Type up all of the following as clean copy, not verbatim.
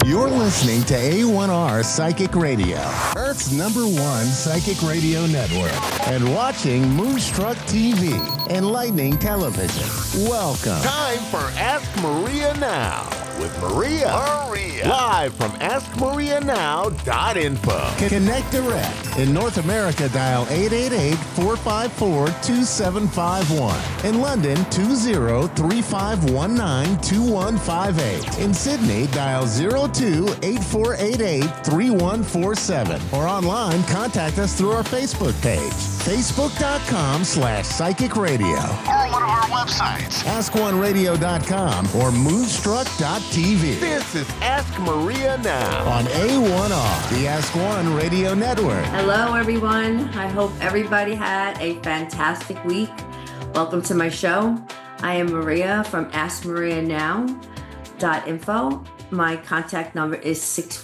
You're listening to A1R Psychic Radio, Earth's #1 psychic radio network, and watching Moonstruck TV, enlightening television. Welcome. Time for Ask Maria Now with Maria. Live from AskMariaNow.info. Connect direct. In North America, dial 888-454-2751. In London, 20-3519-2158. In Sydney, dial 02-8488-3147. Or online, contact us through our Facebook page, facebook.com/psychic radio. Or one of our websites, AskOneRadio.com or Moonstruck.tv. This is Ask Maria Now On A1R, the Ask One Radio Network. Hello, everyone. I hope everybody had a fantastic week. Welcome to my show. I am Maria from AskMariaNow.info. My contact number is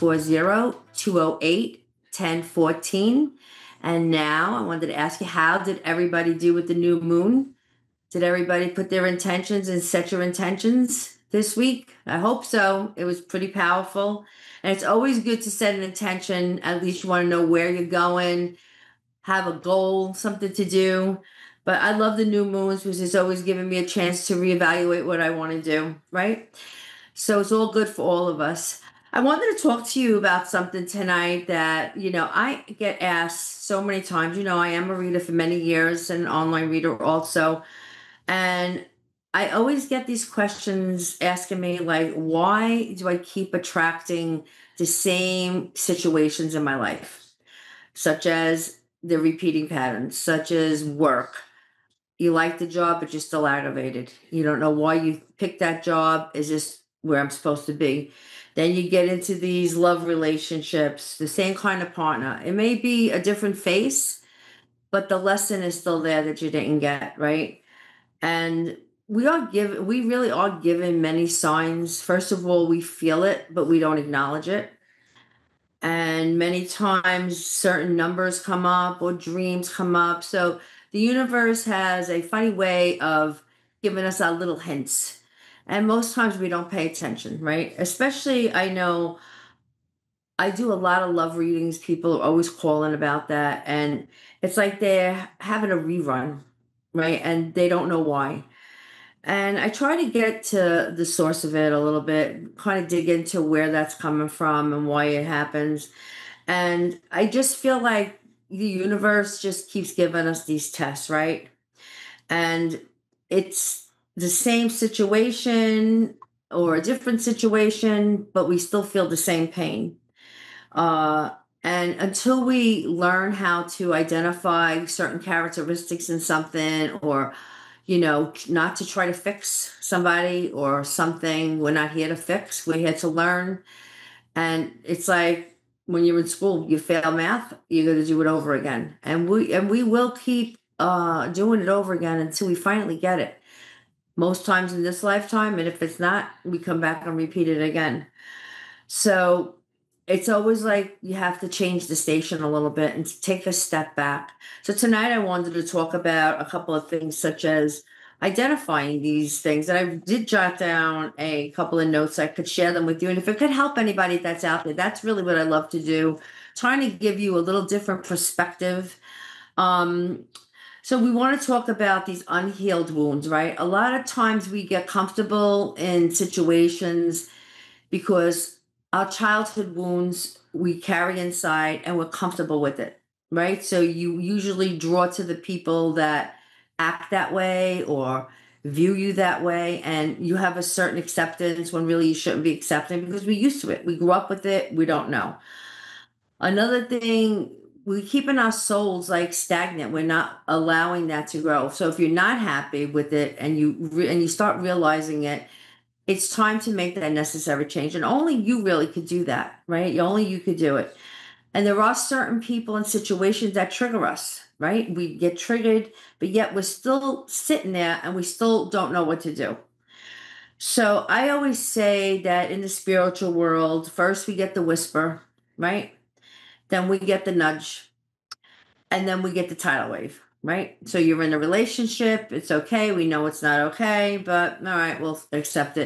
640-208-1014. And now I wanted to ask you, how did everybody do with the new moon? Did everybody put their intentions and set your intentions this week? I hope so. It was pretty powerful. And it's always good to set an intention. At least you want to know where you're going, have a goal, something to do. But I love the new moons because it's always giving me a chance to reevaluate what I want to do, right? So it's all good for all of us. I wanted to talk to you about something tonight that, I get asked so many times. I am a reader for many years and an online reader also. And I always get these questions asking me, like, why do I keep attracting the same situations in my life, such as the repeating patterns, such as work. You like the job, but you're still aggravated. You don't know why you picked that job. Is this where I'm supposed to be? Then you get into these love relationships, the same kind of partner. It may be a different face, but the lesson is still there that you didn't get, right? And we really are given many signs. First of all, we feel it, but we don't acknowledge it. And many times certain numbers come up or dreams come up. So the universe has a funny way of giving us our little hints. And most times we don't pay attention, right? Especially, I know I do a lot of love readings. People are always calling about that. And it's like they're having a rerun, right? And they don't know why. And I try to get to the source of it a little bit, kind of dig into where that's coming from and why it happens. And I just feel like the universe just keeps giving us these tests, right? And it's the same situation or a different situation, but we still feel the same pain. And until we learn how to identify certain characteristics in something, or not to try to fix somebody or something. We're not here to fix. We're here to learn. And it's like when you're in school, you fail math, you're going to do it over again. And we will keep doing it over again until we finally get it. Most times in this lifetime. And if it's not, we come back and repeat it again. So it's always like you have to change the station a little bit and take a step back. So tonight I wanted to talk about a couple of things, such as identifying these things. And I did jot down a couple of notes. I could share them with you. And if it could help anybody that's out there, that's really what I love to do, trying to give you a little different perspective. So we want to talk about these unhealed wounds, right? A lot of times we get comfortable in situations because our childhood wounds we carry inside and we're comfortable with it, right? So you usually draw to the people that act that way or view you that way, and you have a certain acceptance when really you shouldn't be accepting because we're used to it. We grew up with it. We don't know. Another thing, we're keeping our souls like stagnant. We're not allowing that to grow. So if you're not happy with it and you start realizing it, it's time to make that necessary change. And only you really could do that, right? Only you could do it. And there are certain people and situations that trigger us, right? We get triggered, but yet we're still sitting there and we still don't know what to do. So I always say that in the spiritual world, first we get the whisper, right? Then we get the nudge. And then we get the tidal wave, right? So you're in a relationship. It's okay. We know it's not okay, but all right, we'll accept it.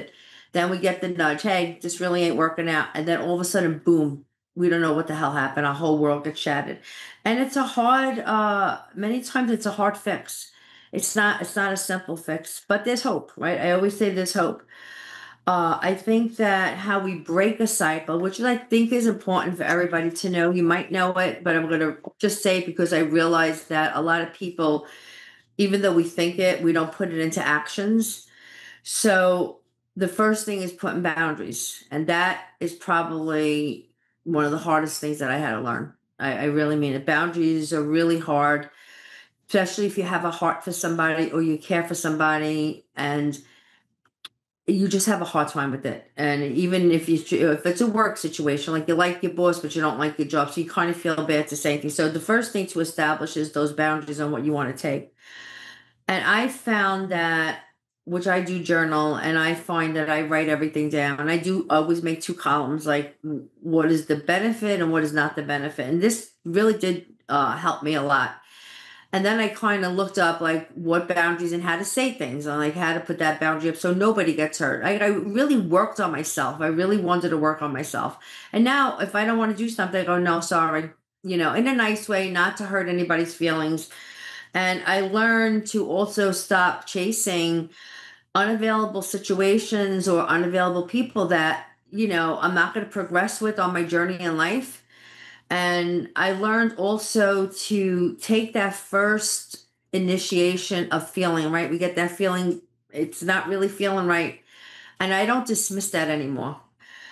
Then we get the nudge, hey, this really ain't working out. And then all of a sudden, boom, we don't know what the hell happened. Our whole world gets shattered. And it's a hard, many times it's a hard fix. It's not a simple fix, but there's hope, right? I always say there's hope. I think that how we break a cycle, which I think is important for everybody to know. You might know it, but I'm going to just say it because I realize that a lot of people, even though we think it, we don't put it into actions. So the first thing is putting boundaries, and that is probably one of the hardest things that I had to learn. I really mean it. Boundaries are really hard, especially if you have a heart for somebody or you care for somebody, and you just have a hard time with it. And even if it's a work situation, like you like your boss, but you don't like your job, so you kind of feel bad to say anything. So the first thing to establish is those boundaries on what you want to take. And I found that, which I do journal, and I find that I write everything down. I do always make two columns, like what is the benefit and what is not the benefit. And this really did help me a lot. And then I kind of looked up like what boundaries and how to say things and like how to put that boundary up so nobody gets hurt. I really worked on myself. I really wanted to work on myself. And now if I don't want to do something, I go, no, sorry, in a nice way, not to hurt anybody's feelings. And I learned to also stop chasing unavailable situations or unavailable people that, I'm not going to progress with on my journey in life. And I learned also to take that first initiation of feeling, right? We get that feeling, it's not really feeling right. And I don't dismiss that anymore.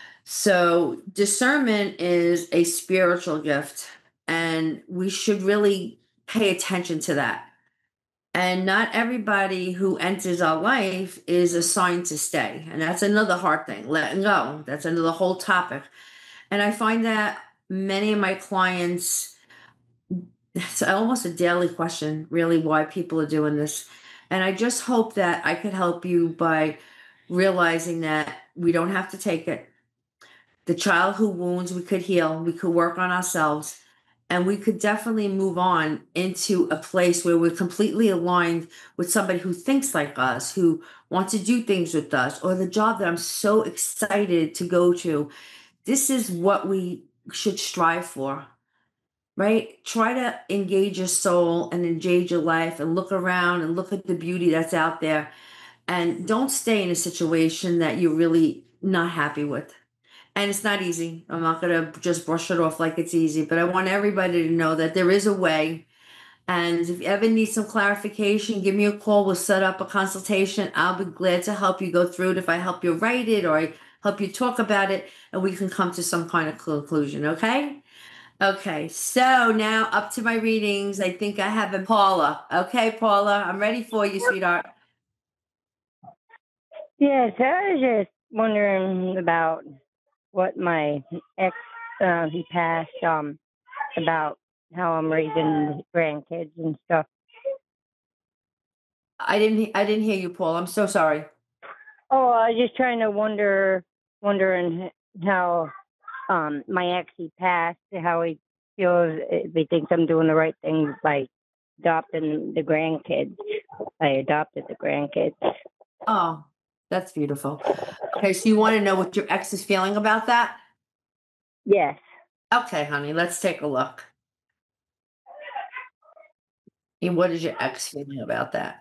So discernment is a spiritual gift, and we should really pay attention to that. And not everybody who enters our life is assigned to stay. And that's another hard thing, letting go. That's another whole topic. And I find that many of my clients, it's almost a daily question, really, why people are doing this. And I just hope that I could help you by realizing that we don't have to take it. The childhood wounds we could heal, we could work on ourselves, and we could definitely move on into a place where we're completely aligned with somebody who thinks like us, who wants to do things with us, or the job that I'm so excited to go to. This is what we should strive for, right? Try to engage your soul and engage your life and look around and look at the beauty that's out there. And don't stay in a situation that you're really not happy with. And it's not easy. I'm not going to just brush it off like it's easy, but I want everybody to know that there is a way. And if you ever need some clarification, give me a call. We'll set up a consultation. I'll be glad to help you go through it if I help you write it or I help you talk about it, and we can come to some kind of conclusion, okay? Okay, so now up to my readings. I think I have a Paula. Okay, Paula, I'm ready for you, sweetheart. Yes, I was just wondering about what my ex, he passed, about how I'm raising grandkids and stuff. I didn't hear you, Paula. I'm so sorry. Oh, I was just trying to wondering how, my ex, he passed, how he feels, if he thinks I'm doing the right thing by adopting the grandkids. I adopted the grandkids. Oh, that's beautiful. Okay, so you want to know what your ex is feeling about that? Yes. Okay, honey, let's take a look. And what is your ex feeling about that?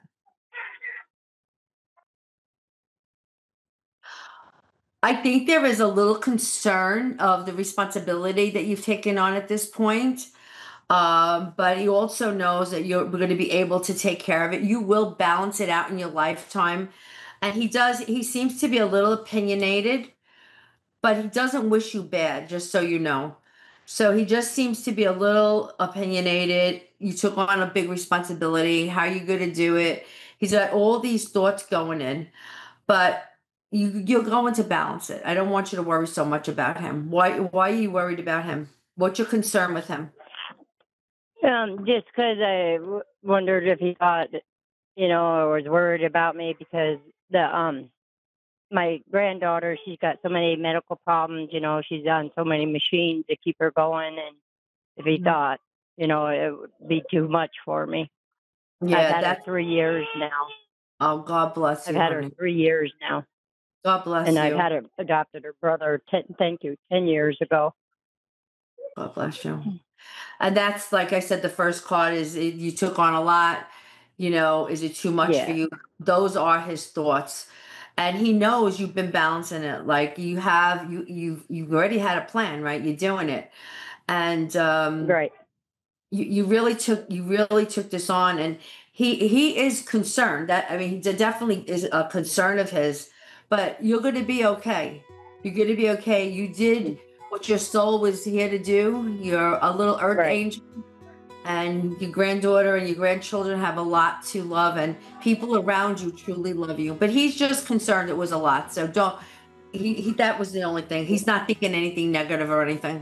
I think there is a little concern of the responsibility that you've taken on at this point. But he also knows that you're going to be able to take care of it. You will balance it out in your lifetime. And he seems to be a little opinionated, but he doesn't wish you bad, just so you know. So he just seems to be a little opinionated. You took on a big responsibility. How are you going to do it? He's got all these thoughts going in, but you're going to balance it. I don't want you to worry so much about him. Why are you worried about him? What's your concern with him? Just because I wondered if he thought, or was worried about me because my granddaughter, she's got so many medical problems, she's on so many machines to keep her going. And if he thought, it would be too much for me. Yeah, I've had her 3 years now. Oh, God bless you. I've had her 3 years now. God bless And I've you. adopted her brother. 10 years ago. God bless you. And that's, like I said, the first card is you took on a lot. Is it too much for Yeah. you? Those are his thoughts. And he knows you've been balancing it. Like you already had a plan, right? You're doing it. And Right. you really took this on, and he is concerned. That, I mean, he definitely is a concern of his, but you're going to be okay. You're going to be okay. You did what your soul was here to do. You're a little earth Right. angel, and your granddaughter and your grandchildren have a lot to love, and people around you truly love you, but he's just concerned it was a lot. So don't he that was the only thing. He's not thinking anything negative or anything.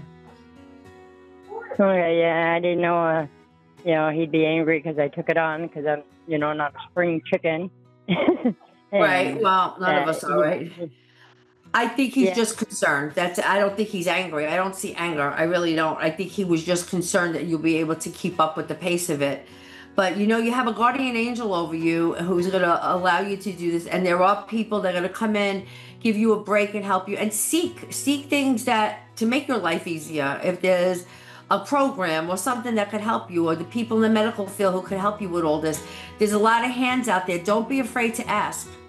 Okay. Yeah. I didn't know. He'd be angry because I took it on because I'm, not a spring chicken. Right. And, Well, none of us are, right? I think he's Yeah. just concerned. I don't think he's angry. I don't see anger. I really don't. I think he was just concerned that you'll be able to keep up with the pace of it. But you have a guardian angel over you who's going to allow you to do this. And there are people that are going to come in, give you a break, and help you, and seek things that to make your life easier. If there's a program or something that could help you, or the people in the medical field who could help you with all this, there's a lot of hands out there. Don't be afraid to ask.